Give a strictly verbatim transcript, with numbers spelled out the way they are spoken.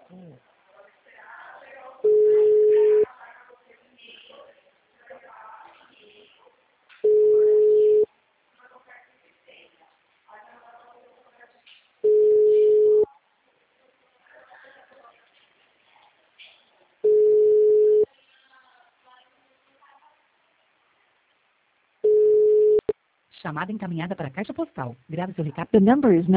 Hum. Chamada encaminhada para a caixa postal. Grave seu recado. The number is